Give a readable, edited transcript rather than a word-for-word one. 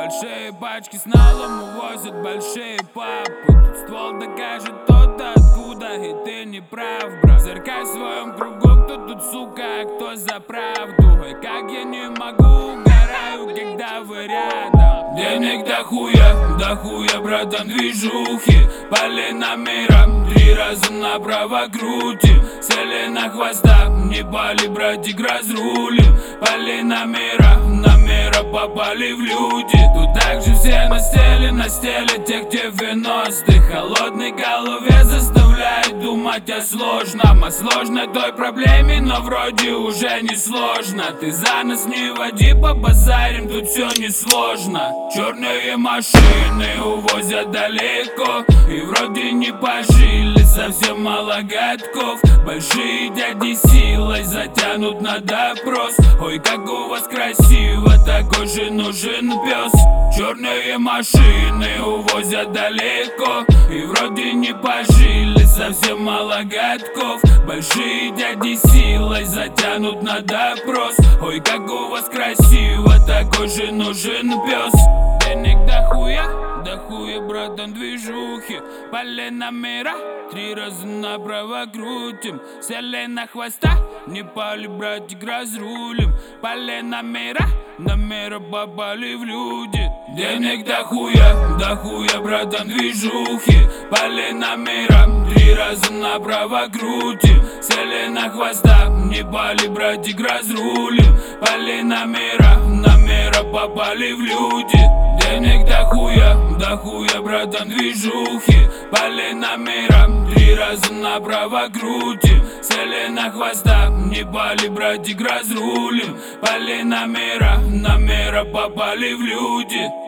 Большие пачки с налом увозят большие папы. Тут ствол докажет тот, откуда, и ты не прав, брат. Зеркай в своем кругу, кто тут сука, а кто за правду. И как я не могу, угораю, когда вы рядом. Денег до хуя, братан, движухи. Полина мира, 3 раза направо крутим. Сели на хвоста, не пали, братик, разрулим. Полина мира, попали в люди. Тут также все на стеле тех 90-х. Холодной голове заставляет думать о сложном. О сложной той проблеме, но вроде уже не сложно. Ты за нас не води, побазарим, тут все несложно. Черные машины увозят далеко, и вроде не пожили, совсем мало годков. Большие дяди силой затянут на допрос. Ой, как у вас красиво, такой же нужен пес. Черные машины увозят далеко, и вроде не пожили, совсем мало годков. Большие дяди силой затянут на допрос. Ой, как у вас красиво, такой же нужен пес. Денег до хуя, братан, движухи. Полина мира, 3 раза направо крутим. Сели на хвоста, не пали, братик, разрулим. Полина мира, попали в люди. Денег до хуя, братан, движухи. Полина мира, 3 раза направо крутим. Сели на хвоста, не пали, братик, разрулим. Полина мира, попали в люди. Денег до хуя, братан, движухи. Полина мира, 3 раза направо крутим. Сели на хвоста, не пали, братик, разрулим. Полина мира, попали в люди.